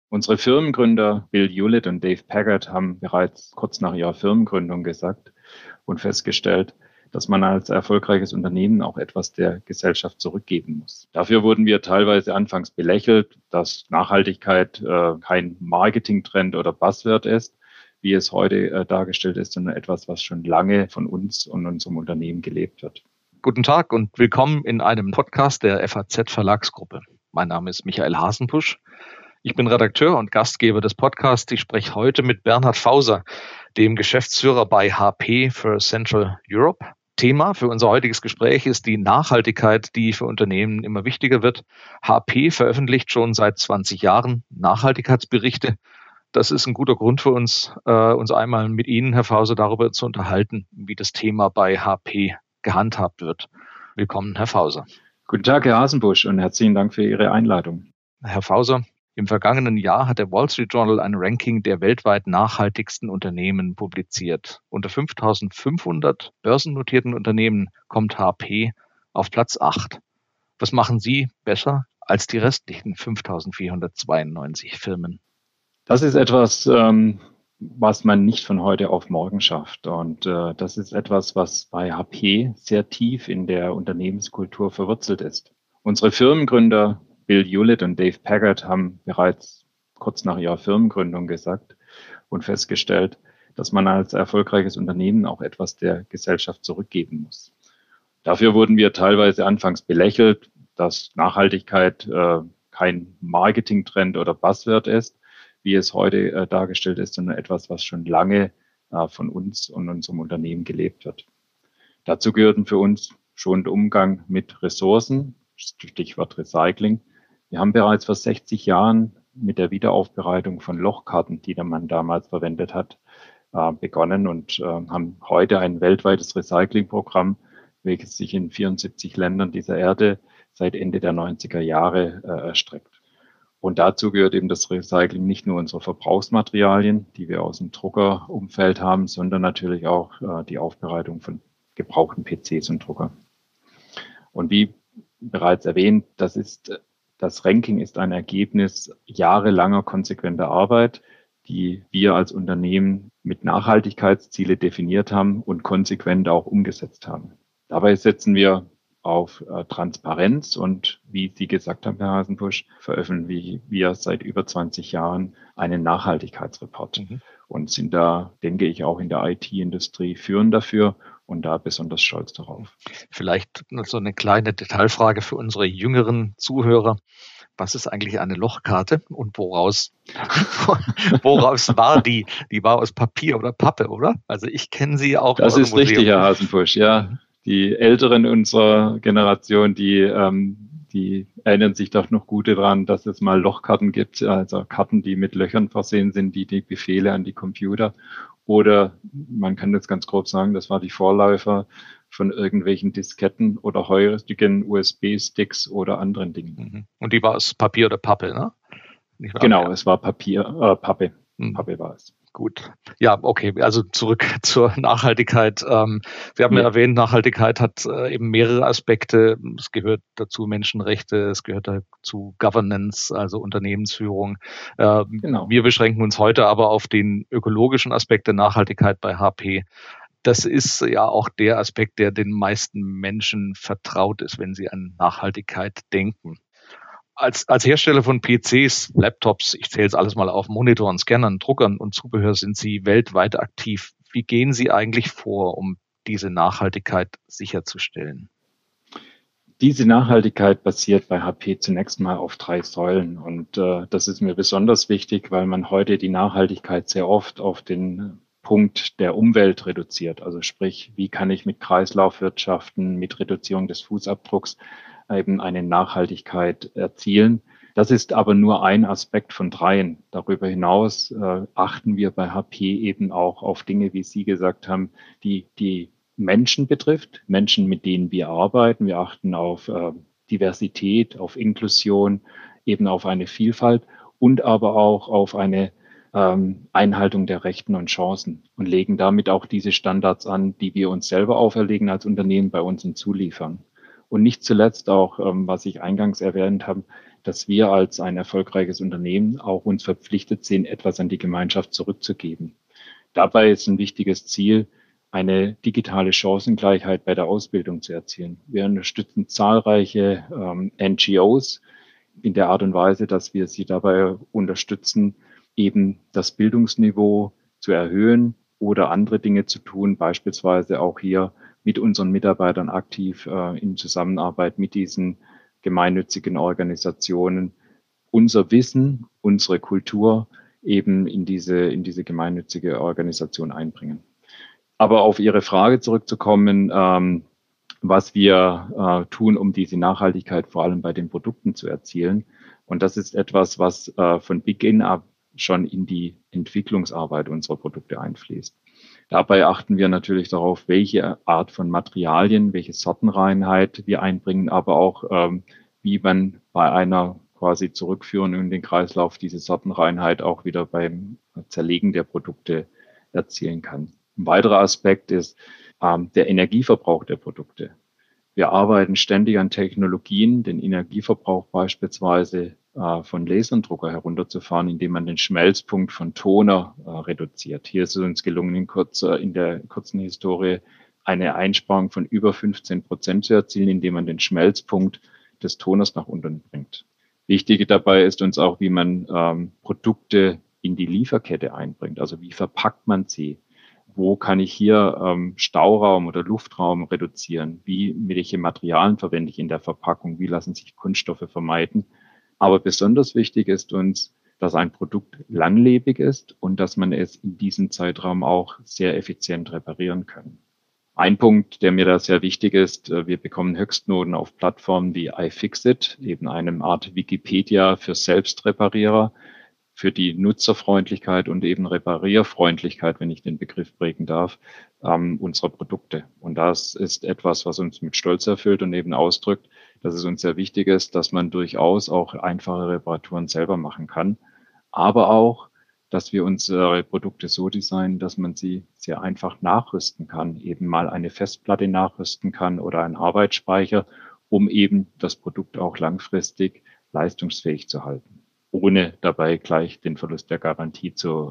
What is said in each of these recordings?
Unsere Firmengründer Bill Hewlett und Dave Packard haben bereits kurz nach ihrer Firmengründung gesagt und festgestellt, dass man als erfolgreiches Unternehmen auch etwas der Gesellschaft zurückgeben muss. Dafür wurden wir teilweise anfangs belächelt, dass Nachhaltigkeit kein Marketingtrend oder Buzzword ist, wie es heute dargestellt ist, sondern etwas, was schon lange von uns und unserem Unternehmen gelebt wird. Guten Tag und willkommen in einem Podcast der FAZ Verlagsgruppe. Mein Name ist Michael Hasenbusch. Ich bin Redakteur und Gastgeber des Podcasts. Ich spreche heute mit Bernhard Fauser, dem Geschäftsführer bei HP für Central Europe. Thema für unser heutiges Gespräch ist die Nachhaltigkeit, die für Unternehmen immer wichtiger wird. HP veröffentlicht schon seit 20 Jahren Nachhaltigkeitsberichte. Das ist ein guter Grund für uns, uns einmal mit Ihnen, Herr Fauser, darüber zu unterhalten, wie das Thema bei HP gehandhabt wird. Willkommen, Herr Fauser. Guten Tag, Herr Hasenbusch, und herzlichen Dank für Ihre Einladung. Herr Fauser, im vergangenen Jahr hat der Wall Street Journal ein Ranking der weltweit nachhaltigsten Unternehmen publiziert. Unter 5.500 börsennotierten Unternehmen kommt HP auf Platz 8. Was machen Sie besser als die restlichen 5.492 Firmen? Das ist etwas, was man nicht von heute auf morgen schafft. Und das ist etwas, was bei HP sehr tief in der Unternehmenskultur verwurzelt ist. Unsere Firmengründer Bill Hewlett und Dave Packard haben bereits kurz nach ihrer Firmengründung gesagt und festgestellt, dass man als erfolgreiches Unternehmen auch etwas der Gesellschaft zurückgeben muss. Dafür wurden wir teilweise anfangs belächelt, dass Nachhaltigkeit kein Marketingtrend oder Buzzword ist, wie es heute dargestellt ist, sondern etwas, was schon lange von uns und unserem Unternehmen gelebt wird. Dazu gehörten für uns schon der Umgang mit Ressourcen, Stichwort Recycling. Wir haben bereits vor 60 Jahren mit der Wiederaufbereitung von Lochkarten, die man damals verwendet hat, begonnen und haben heute ein weltweites Recyclingprogramm, welches sich in 74 Ländern dieser Erde seit Ende der 90er Jahre erstreckt. Und dazu gehört eben das Recycling nicht nur unserer Verbrauchsmaterialien, die wir aus dem Druckerumfeld haben, sondern natürlich auch die Aufbereitung von gebrauchten PCs und Drucker. Und wie bereits erwähnt, das Ranking ist ein Ergebnis jahrelanger konsequenter Arbeit, die wir als Unternehmen mit Nachhaltigkeitsziele definiert haben und konsequent auch umgesetzt haben. Dabei setzen wir auf Transparenz und wie Sie gesagt haben, Herr Hasenbusch, veröffentlichen wir seit über 20 Jahren einen Nachhaltigkeitsreport und sind da, denke ich, auch in der IT-Industrie führend dafür und da besonders stolz darauf. Vielleicht noch so eine kleine Detailfrage für unsere jüngeren Zuhörer. Was ist eigentlich eine Lochkarte und woraus war die? Die war aus Papier oder Pappe, oder? Also ich kenne sie auch. Das ist richtig, Herr Hasenbusch, ja. Die Älteren unserer Generation, die erinnern sich doch noch gut daran, dass es mal Lochkarten gibt, also Karten, die mit Löchern versehen sind, die Befehle an die Computer. Oder man kann das ganz grob sagen, das war die Vorläufer von irgendwelchen Disketten oder heutigen USB-Sticks oder anderen Dingen. Und die war aus Papier oder Pappe, ne? Genau, es war Pappe. Pappe war es. Gut. Ja, okay. Also zurück zur Nachhaltigkeit. Sie haben ja erwähnt, Nachhaltigkeit hat eben mehrere Aspekte. Es gehört dazu Menschenrechte, es gehört dazu Governance, also Unternehmensführung. Genau. Wir beschränken uns heute aber auf den ökologischen Aspekt der Nachhaltigkeit bei HP. Das ist ja auch der Aspekt, der den meisten Menschen vertraut ist, wenn sie an Nachhaltigkeit denken. Als Hersteller von PCs, Laptops, ich zähle jetzt alles mal auf, Monitoren, Scannern, Druckern und Zubehör sind Sie weltweit aktiv. Wie gehen Sie eigentlich vor, um diese Nachhaltigkeit sicherzustellen? Diese Nachhaltigkeit basiert bei HP zunächst mal auf 3 Säulen. Und das ist mir besonders wichtig, weil man heute die Nachhaltigkeit sehr oft auf den Punkt der Umwelt reduziert. Also sprich, wie kann ich mit Kreislaufwirtschaften, mit Reduzierung des Fußabdrucks eben eine Nachhaltigkeit erzielen. Das ist aber nur ein Aspekt von 3. Darüber hinaus achten wir bei HP eben auch auf Dinge, wie Sie gesagt haben, die Menschen betrifft, Menschen, mit denen wir arbeiten. Wir achten auf Diversität, auf Inklusion, eben auf eine Vielfalt und aber auch auf eine Einhaltung der Rechten und Chancen und legen damit auch diese Standards an, die wir uns selber auferlegen als Unternehmen bei unseren Zulieferern. Und nicht zuletzt auch, was ich eingangs erwähnt habe, dass wir als ein erfolgreiches Unternehmen auch uns verpflichtet sehen, etwas an die Gemeinschaft zurückzugeben. Dabei ist ein wichtiges Ziel, eine digitale Chancengleichheit bei der Ausbildung zu erzielen. Wir unterstützen zahlreiche NGOs in der Art und Weise, dass wir sie dabei unterstützen, eben das Bildungsniveau zu erhöhen oder andere Dinge zu tun, beispielsweise auch hier mit unseren Mitarbeitern aktiv in Zusammenarbeit mit diesen gemeinnützigen Organisationen unser Wissen, unsere Kultur eben in diese gemeinnützige Organisation einbringen. Aber auf Ihre Frage zurückzukommen, was wir tun, um diese Nachhaltigkeit vor allem bei den Produkten zu erzielen. Und das ist etwas, was von Beginn ab schon in die Entwicklungsarbeit unserer Produkte einfließt. Dabei achten wir natürlich darauf, welche Art von Materialien, welche Sortenreinheit wir einbringen, aber auch wie man bei einer quasi Zurückführung in den Kreislauf diese Sortenreinheit auch wieder beim Zerlegen der Produkte erzielen kann. Ein weiterer Aspekt ist der Energieverbrauch der Produkte. Wir arbeiten ständig an Technologien, den Energieverbrauch beispielsweise von Laserdrucker herunterzufahren, indem man den Schmelzpunkt von Toner reduziert. Hier ist es uns gelungen, in der kurzen Historie eine Einsparung von über 15% zu erzielen, indem man den Schmelzpunkt des Toners nach unten bringt. Wichtig dabei ist uns auch, wie man Produkte in die Lieferkette einbringt. Also wie verpackt man sie? Wo kann ich hier Stauraum oder Luftraum reduzieren? Welche Materialien verwende ich in der Verpackung? Wie lassen sich Kunststoffe vermeiden? Aber besonders wichtig ist uns, dass ein Produkt langlebig ist und dass man es in diesem Zeitraum auch sehr effizient reparieren kann. Ein Punkt, der mir da sehr wichtig ist, wir bekommen Höchstnoten auf Plattformen wie iFixit, eben einem Art Wikipedia für Selbstreparierer, für die Nutzerfreundlichkeit und eben Reparierfreundlichkeit, wenn ich den Begriff prägen darf, unserer Produkte. Und das ist etwas, was uns mit Stolz erfüllt und eben ausdrückt, dass es uns sehr wichtig ist, dass man durchaus auch einfache Reparaturen selber machen kann, aber auch, dass wir unsere Produkte so designen, dass man sie sehr einfach nachrüsten kann, eben mal eine Festplatte nachrüsten kann oder einen Arbeitsspeicher, um eben das Produkt auch langfristig leistungsfähig zu halten, ohne dabei gleich den Verlust der Garantie zu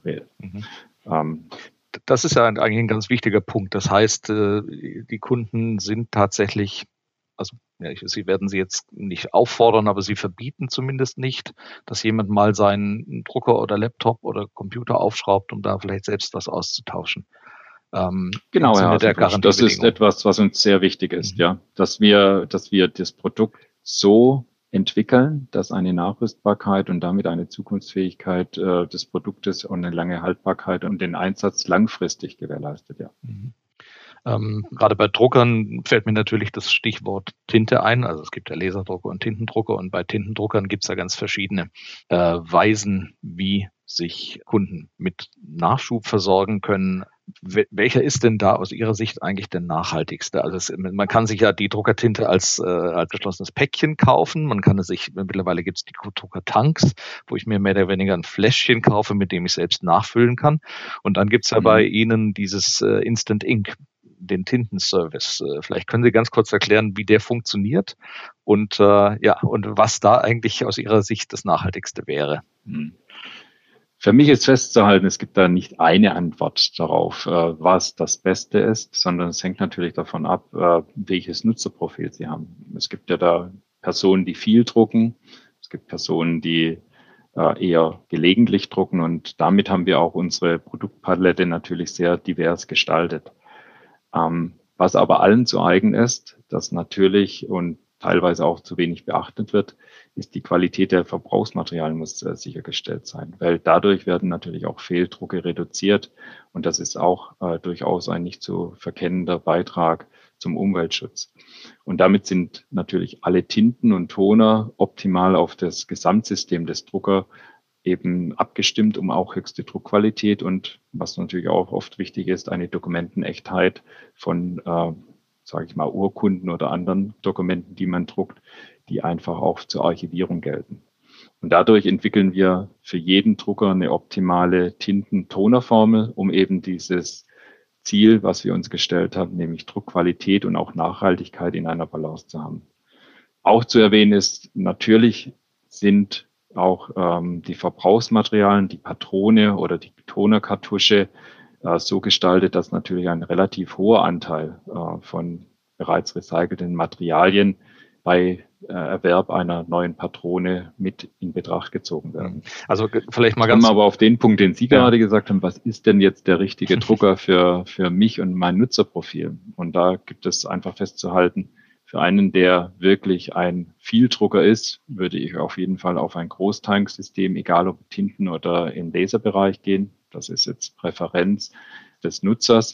Das ist ja eigentlich ein ganz wichtiger Punkt. Das heißt, die Kunden sind tatsächlich, also ja, Sie werden sie jetzt nicht auffordern, aber sie verbieten zumindest nicht, dass jemand mal seinen Drucker oder Laptop oder Computer aufschraubt, um da vielleicht selbst was auszutauschen. Genau, Herr Haselbusch, das ist etwas, was uns sehr wichtig ist, ja, dass wir das Produkt so entwickeln, dass eine Nachrüstbarkeit und damit eine Zukunftsfähigkeit des Produktes und eine lange Haltbarkeit und den Einsatz langfristig gewährleistet, ja. Gerade bei Druckern fällt mir natürlich das Stichwort Tinte ein. Also es gibt ja Laserdrucker und Tintendrucker und bei Tintendruckern gibt es ja ganz verschiedene Weisen, wie sich Kunden mit Nachschub versorgen können. Welcher ist denn da aus Ihrer Sicht eigentlich der nachhaltigste? Also man kann sich ja die Druckertinte als geschlossenes Päckchen kaufen. Man kann es sich, mittlerweile gibt es die Druckertanks, wo ich mir mehr oder weniger ein Fläschchen kaufe, mit dem ich selbst nachfüllen kann. Und dann gibt es ja bei Ihnen dieses Instant Ink, den Tintenservice. Vielleicht können Sie ganz kurz erklären, wie der funktioniert und und was da eigentlich aus Ihrer Sicht das Nachhaltigste wäre. Für mich ist festzuhalten, es gibt da nicht eine Antwort darauf, was das Beste ist, sondern es hängt natürlich davon ab, welches Nutzerprofil Sie haben. Es gibt ja da Personen, die viel drucken. Es gibt Personen, die eher gelegentlich drucken und damit haben wir auch unsere Produktpalette natürlich sehr divers gestaltet. Was aber allen zu eigen ist, das natürlich und teilweise auch zu wenig beachtet wird, ist die Qualität der Verbrauchsmaterialien muss sichergestellt sein, weil dadurch werden natürlich auch Fehldrucke reduziert und das ist auch durchaus ein nicht zu verkennender Beitrag zum Umweltschutz. Und damit sind natürlich alle Tinten und Toner optimal auf das Gesamtsystem des Drucker eben abgestimmt, um auch höchste Druckqualität und was natürlich auch oft wichtig ist, eine Dokumentenechtheit von sage ich mal, Urkunden oder anderen Dokumenten, die man druckt, die einfach auch zur Archivierung gelten. Und dadurch entwickeln wir für jeden Drucker eine optimale Tintentonerformel, um eben dieses Ziel, was wir uns gestellt haben, nämlich Druckqualität und auch Nachhaltigkeit in einer Balance zu haben. Auch zu erwähnen ist natürlich sind auch die Verbrauchsmaterialien, die Patrone oder die Tonerkartusche so gestaltet, dass natürlich ein relativ hoher Anteil von bereits recycelten Materialien bei Erwerb einer neuen Patrone mit in Betracht gezogen werden. Also vielleicht mal Kommen wir aber auf den Punkt, den Sie gerade gesagt haben, was ist denn jetzt der richtige Drucker für mich und mein Nutzerprofil? Und da gibt es einfach festzuhalten, für einen, der wirklich ein Vieldrucker ist, würde ich auf jeden Fall auf ein Großtanksystem, egal ob Tinten- oder im Laserbereich gehen. Das ist jetzt Präferenz des Nutzers.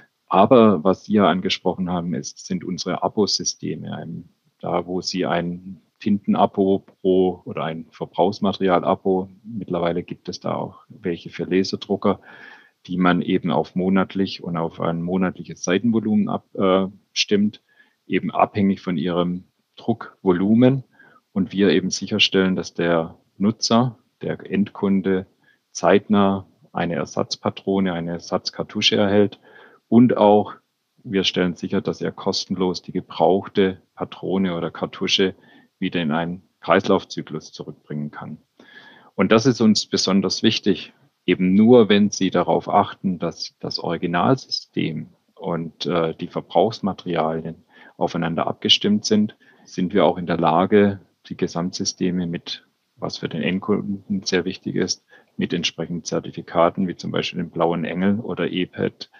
Aber was Sie ja angesprochen haben, sind unsere Abosysteme. Da, wo Sie ein Tintenabo pro oder ein Verbrauchsmaterial-Abo, mittlerweile gibt es da auch welche für Laserdrucker, die man eben auf monatlich und auf ein monatliches Seitenvolumen abstimmt, eben abhängig von ihrem Druckvolumen, und wir eben sicherstellen, dass der Nutzer, der Endkunde, zeitnah eine Ersatzpatrone, eine Ersatzkartusche erhält, und auch wir stellen sicher, dass er kostenlos die gebrauchte Patrone oder Kartusche wieder in einen Kreislaufzyklus zurückbringen kann. Und das ist uns besonders wichtig. Eben nur, wenn Sie darauf achten, dass das Originalsystem und die Verbrauchsmaterialien aufeinander abgestimmt sind, sind wir auch in der Lage, die Gesamtsysteme mit, was für den Endkunden sehr wichtig ist, mit entsprechenden Zertifikaten, wie zum Beispiel den Blauen Engel oder EPAD,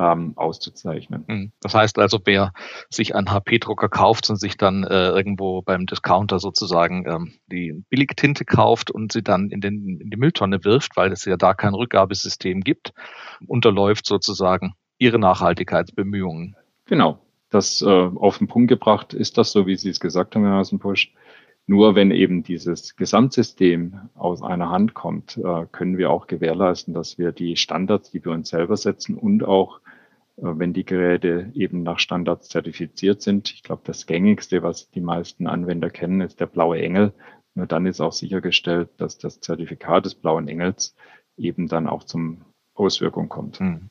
auszuzeichnen. Das heißt also, wer sich einen HP-Drucker kauft und sich dann irgendwo beim Discounter sozusagen die Billigtinte kauft und sie dann in die Mülltonne wirft, weil es ja da kein Rückgabesystem gibt, unterläuft sozusagen Ihre Nachhaltigkeitsbemühungen. Genau, das auf den Punkt gebracht ist das so, wie Sie es gesagt haben, Herr Hasenbusch. Nur wenn eben dieses Gesamtsystem aus einer Hand kommt, können wir auch gewährleisten, dass wir die Standards, die wir uns selber setzen, und auch, wenn die Geräte eben nach Standards zertifiziert sind. Ich glaube, das Gängigste, was die meisten Anwender kennen, ist der Blaue Engel. Nur dann ist auch sichergestellt, dass das Zertifikat des Blauen Engels eben dann auch zum Auswirkung kommt. Mhm.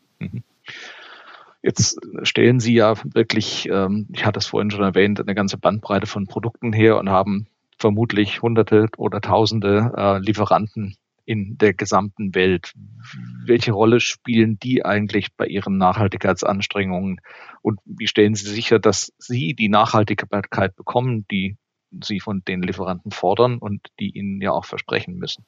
Jetzt stellen Sie ja wirklich, ich hatte es vorhin schon erwähnt, eine ganze Bandbreite von Produkten her und haben vermutlich Hunderte oder Tausende Lieferanten in der gesamten Welt. Welche Rolle spielen die eigentlich bei Ihren Nachhaltigkeitsanstrengungen? Und wie stellen Sie sicher, dass Sie die Nachhaltigkeit bekommen, die Sie von den Lieferanten fordern und die Ihnen ja auch versprechen müssen?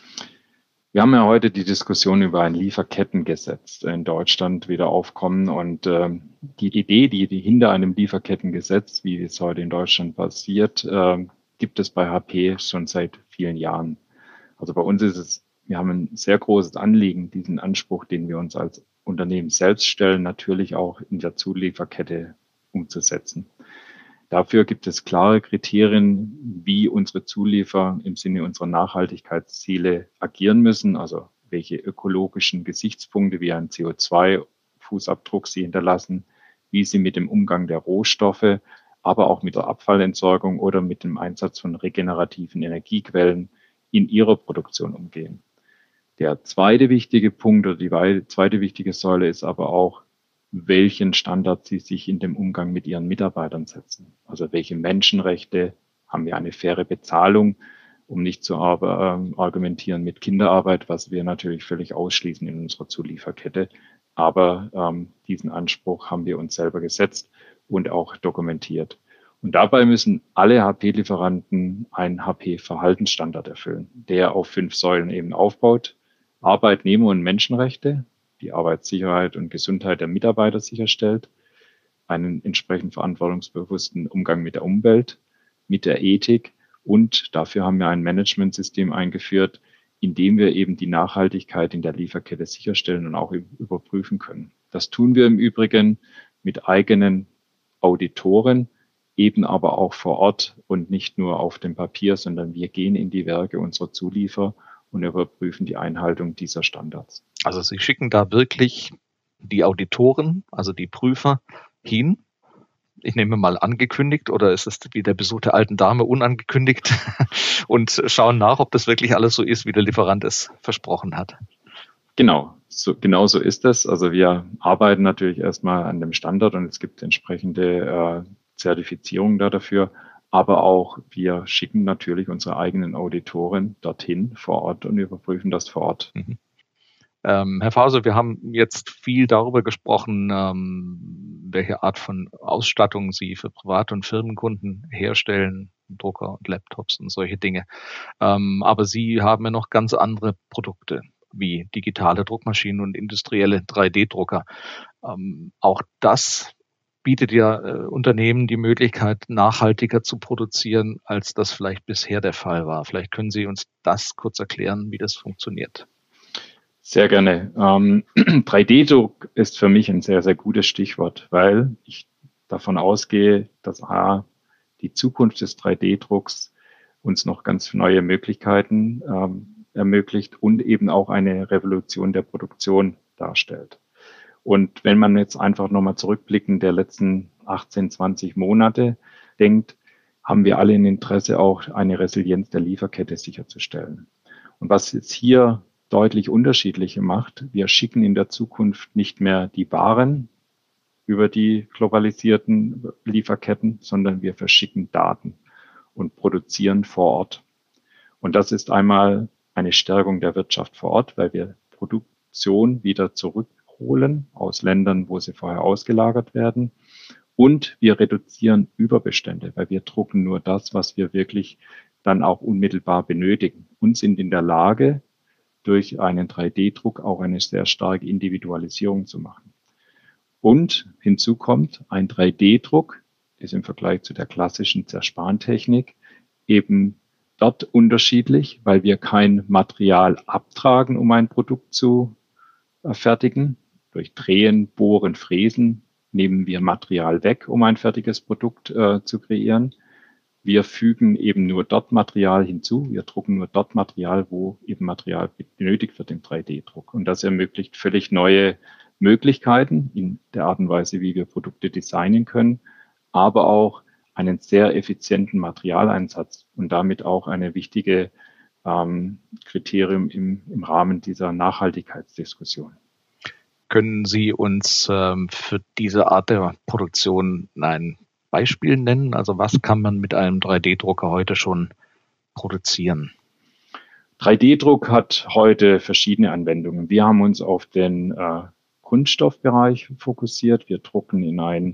Wir haben ja heute die Diskussion über ein Lieferkettengesetz in Deutschland wieder aufkommen, und die Idee, die hinter einem Lieferkettengesetz, wie es heute in Deutschland passiert, gibt es bei HP schon seit vielen Jahren. Also bei uns ist es, wir haben ein sehr großes Anliegen, diesen Anspruch, den wir uns als Unternehmen selbst stellen, natürlich auch in der Zulieferkette umzusetzen. Dafür gibt es klare Kriterien, wie unsere Zulieferer im Sinne unserer Nachhaltigkeitsziele agieren müssen, also welche ökologischen Gesichtspunkte wie ein CO2-Fußabdruck sie hinterlassen, wie sie mit dem Umgang der Rohstoffe, aber auch mit der Abfallentsorgung oder mit dem Einsatz von regenerativen Energiequellen in ihrer Produktion umgehen. Der zweite wichtige Punkt oder die zweite wichtige Säule ist aber auch, welchen Standard sie sich in dem Umgang mit ihren Mitarbeitern setzen. Also welche Menschenrechte, haben wir eine faire Bezahlung, um nicht zu argumentieren mit Kinderarbeit, was wir natürlich völlig ausschließen in unserer Zulieferkette. Aber diesen Anspruch haben wir uns selber gesetzt und auch dokumentiert. Und dabei müssen alle HP-Lieferanten einen HP-Verhaltensstandard erfüllen, der auf 5 Säulen eben aufbaut: Arbeitnehmer- und Menschenrechte, die Arbeitssicherheit und Gesundheit der Mitarbeiter sicherstellt, einen entsprechend verantwortungsbewussten Umgang mit der Umwelt, mit der Ethik, und dafür haben wir ein Managementsystem eingeführt, in dem wir eben die Nachhaltigkeit in der Lieferkette sicherstellen und auch überprüfen können. Das tun wir im Übrigen mit eigenen Auditoren, eben aber auch vor Ort und nicht nur auf dem Papier, sondern wir gehen in die Werke unserer Zulieferer und überprüfen die Einhaltung dieser Standards. Also Sie schicken da wirklich die Auditoren, also die Prüfer, hin. Ich nehme mal angekündigt, oder ist es wie der Besuch der alten Dame unangekündigt, und schauen nach, ob das wirklich alles so ist, wie der Lieferant es versprochen hat. Genau so ist es. Also wir arbeiten natürlich erstmal an dem Standard und es gibt entsprechende Zertifizierungen dafür. Aber auch wir schicken natürlich unsere eigenen Auditoren dorthin vor Ort und überprüfen das vor Ort. Mhm. Herr Fause, wir haben jetzt viel darüber gesprochen, welche Art von Ausstattung Sie für Privat- und Firmenkunden herstellen, Drucker und Laptops und solche Dinge. Aber Sie haben ja noch ganz andere Produkte wie digitale Druckmaschinen und industrielle 3D-Drucker. Auch das bietet ja Unternehmen die Möglichkeit, nachhaltiger zu produzieren, als das vielleicht bisher der Fall war. Vielleicht können Sie uns das kurz erklären, wie das funktioniert. Sehr gerne. 3D-Druck ist für mich ein sehr, sehr gutes Stichwort, weil ich davon ausgehe, dass die Zukunft des 3D-Drucks uns noch ganz neue Möglichkeiten ermöglicht und eben auch eine Revolution der Produktion darstellt. Und wenn man jetzt einfach nochmal zurückblickend der letzten 18, 20 Monate denkt, haben wir alle ein Interesse, auch eine Resilienz der Lieferkette sicherzustellen. Und was jetzt hier deutlich unterschiedliche macht, wir schicken in der Zukunft nicht mehr die Waren über die globalisierten Lieferketten, sondern wir verschicken Daten und produzieren vor Ort. Und das ist einmal eine Stärkung der Wirtschaft vor Ort, weil wir Produktion wieder zurückholen aus Ländern, wo sie vorher ausgelagert werden. Und wir reduzieren Überbestände, weil wir drucken nur das, was wir wirklich dann auch unmittelbar benötigen und sind in der Lage, durch einen 3D-Druck auch eine sehr starke Individualisierung zu machen. Und hinzu kommt, ein 3D-Druck ist im Vergleich zu der klassischen Zerspantechnik eben dort unterschiedlich, weil wir kein Material abtragen, um ein Produkt zu fertigen. Durch Drehen, Bohren, Fräsen nehmen wir Material weg, um ein fertiges Produkt zu kreieren. Wir fügen eben nur dort Material hinzu. Wir drucken nur dort Material, wo eben Material benötigt wird im 3D-Druck. Und das ermöglicht völlig neue Möglichkeiten in der Art und Weise, wie wir Produkte designen können, aber auch einen sehr effizienten Materialeinsatz und damit auch eine wichtige Kriterium im Rahmen dieser Nachhaltigkeitsdiskussion. Können Sie uns für diese Art der Produktion ein Beispiel nennen? Also was kann man mit einem 3D-Drucker heute schon produzieren? 3D-Druck hat heute verschiedene Anwendungen. Wir haben uns auf den Kunststoffbereich fokussiert. Wir drucken in ein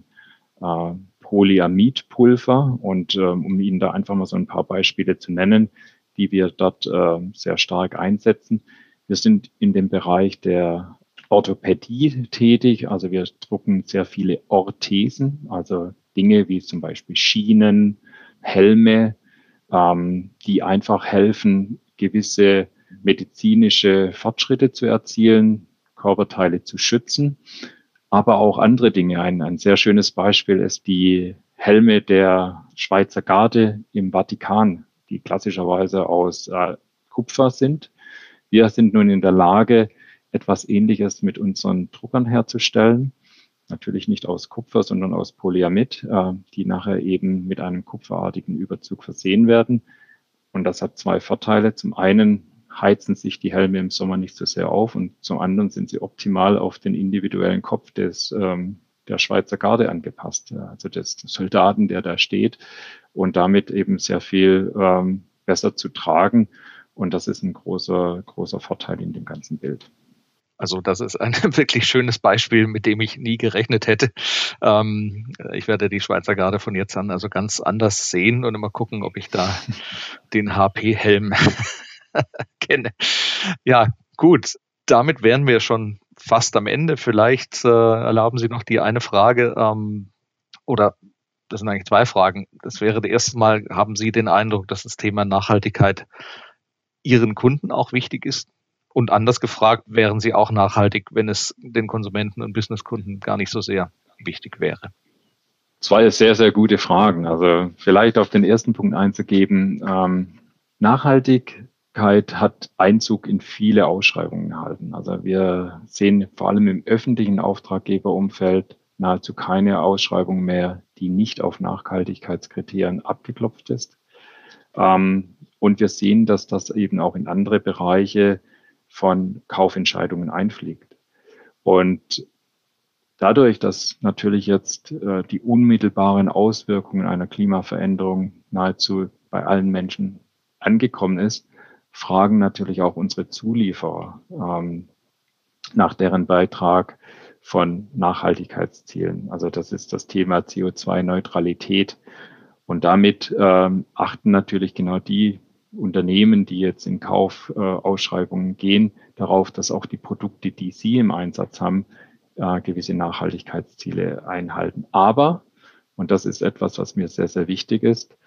Polyamidpulver und um Ihnen da einfach mal so ein paar Beispiele zu nennen, die wir dort sehr stark einsetzen. Wir sind in dem Bereich der Orthopädie tätig, also wir drucken sehr viele Orthesen, also Dinge wie zum Beispiel Schienen, Helme, die einfach helfen, gewisse medizinische Fortschritte zu erzielen, Körperteile zu schützen, aber auch andere Dinge. Ein sehr schönes Beispiel ist die Helme der Schweizer Garde im Vatikan, die klassischerweise aus Kupfer sind. Wir sind nun in der Lage, etwas Ähnliches mit unseren Druckern herzustellen. Natürlich nicht aus Kupfer, sondern aus Polyamid, die nachher eben mit einem kupferartigen Überzug versehen werden. Und das hat zwei Vorteile. Zum einen heizen sich die Helme im Sommer nicht so sehr auf und zum anderen sind sie optimal auf den individuellen Kopf der Schweizer Garde angepasst, also des Soldaten, der da steht und damit eben sehr viel besser zu tragen. Und das ist ein großer Vorteil in dem ganzen Bild. Also das ist ein wirklich schönes Beispiel, mit dem ich nie gerechnet hätte. Ich werde die Schweizer Garde von jetzt an also ganz anders sehen und immer gucken, ob ich da den HP-Helm kenne. Ja, gut. Damit wären wir schon fast am Ende. Vielleicht erlauben Sie noch die eine Frage oder das sind eigentlich zwei Fragen. Das wäre das erste Mal, haben Sie den Eindruck, dass das Thema Nachhaltigkeit Ihren Kunden auch wichtig ist? Und anders gefragt, wären Sie auch nachhaltig, wenn es den Konsumenten und Businesskunden gar nicht so sehr wichtig wäre? Zwei sehr, sehr gute Fragen. Also vielleicht auf den ersten Punkt einzugeben. Nachhaltigkeit hat Einzug in viele Ausschreibungen erhalten. Also wir sehen vor allem im öffentlichen Auftraggeberumfeld nahezu keine Ausschreibung mehr, die nicht auf Nachhaltigkeitskriterien abgeklopft ist. Und wir sehen, dass das eben auch in andere Bereiche von Kaufentscheidungen einfliegt. Und Dadurch, dass natürlich jetzt die unmittelbaren Auswirkungen einer Klimaveränderung nahezu bei allen Menschen angekommen ist, fragen natürlich auch unsere Zulieferer nach deren Beitrag von Nachhaltigkeitszielen. Also das ist das Thema CO2-Neutralität. Und damit achten natürlich genau die Unternehmen, die jetzt in Kaufausschreibungen gehen, darauf, dass auch die Produkte, die sie im Einsatz haben, gewisse Nachhaltigkeitsziele einhalten. Aber, und das ist etwas, was mir sehr, sehr wichtig ist,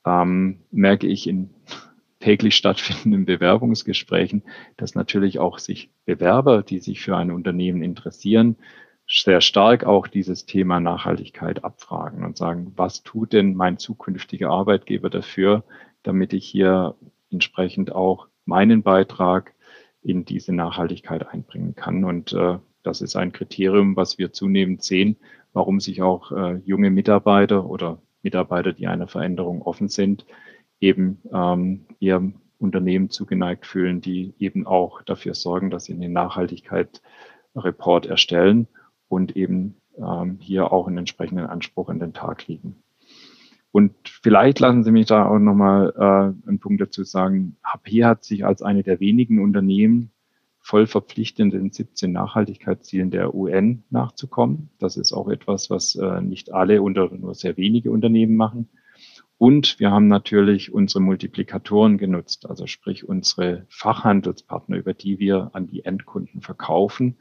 merke ich in täglich stattfindenden Bewerbungsgesprächen, dass natürlich auch sich Bewerber, die sich für ein Unternehmen interessieren, sehr stark auch dieses Thema Nachhaltigkeit abfragen und sagen, was tut denn mein zukünftiger Arbeitgeber dafür, damit ich hier entsprechend auch meinen Beitrag in diese Nachhaltigkeit einbringen kann. Und das ist ein Kriterium, was wir zunehmend sehen, warum sich auch junge Mitarbeiter oder Mitarbeiter, die einer Veränderung offen sind, eben ihrem Unternehmen zugeneigt fühlen, die eben auch dafür sorgen, dass sie einen Nachhaltigkeitsreport erstellen und eben hier auch einen entsprechenden Anspruch an den Tag legen. Und vielleicht lassen Sie mich da auch nochmal einen Punkt dazu sagen. HP hat sich als eine der wenigen Unternehmen voll verpflichtet, den 17 Nachhaltigkeitszielen der UN nachzukommen. Das ist auch etwas, was nicht alle oder nur sehr wenige Unternehmen machen. Und wir haben natürlich unsere Multiplikatoren genutzt, also sprich unsere Fachhandelspartner, über die wir an die Endkunden verkaufen,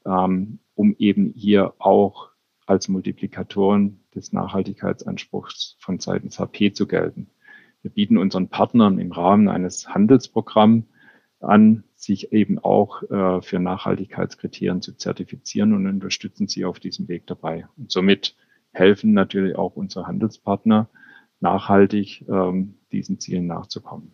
um eben hier auch als Multiplikatoren des Nachhaltigkeitsanspruchs von seitens HP zu gelten. Wir bieten unseren Partnern im Rahmen eines Handelsprogramms an, sich eben auch für Nachhaltigkeitskriterien zu zertifizieren und unterstützen sie auf diesem Weg dabei. Und somit helfen natürlich auch unsere Handelspartner, nachhaltig diesen Zielen nachzukommen.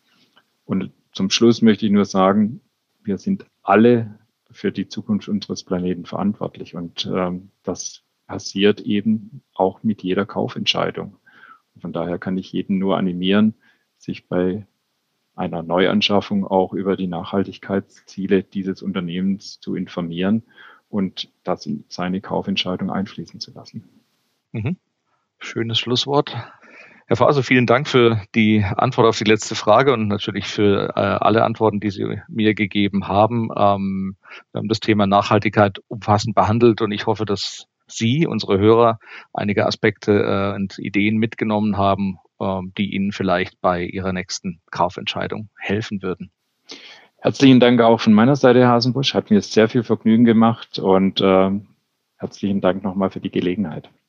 Und zum Schluss möchte ich nur sagen, wir sind alle für die Zukunft unseres Planeten verantwortlich und das passiert eben auch mit jeder Kaufentscheidung. Und von daher kann ich jeden nur animieren, sich bei einer Neuanschaffung auch über die Nachhaltigkeitsziele dieses Unternehmens zu informieren und das in seine Kaufentscheidung einfließen zu lassen. Mhm. Schönes Schlusswort. Herr Faso, vielen Dank für die Antwort auf die letzte Frage und natürlich für alle Antworten, die Sie mir gegeben haben. Wir haben das Thema Nachhaltigkeit umfassend behandelt und ich hoffe, dass Sie, unsere Hörer, einige Aspekte und Ideen mitgenommen haben, die Ihnen vielleicht bei Ihrer nächsten Kaufentscheidung helfen würden. Herzlichen Dank auch von meiner Seite, Herr Hasenbusch. Hat mir sehr viel Vergnügen gemacht und herzlichen Dank nochmal für die Gelegenheit.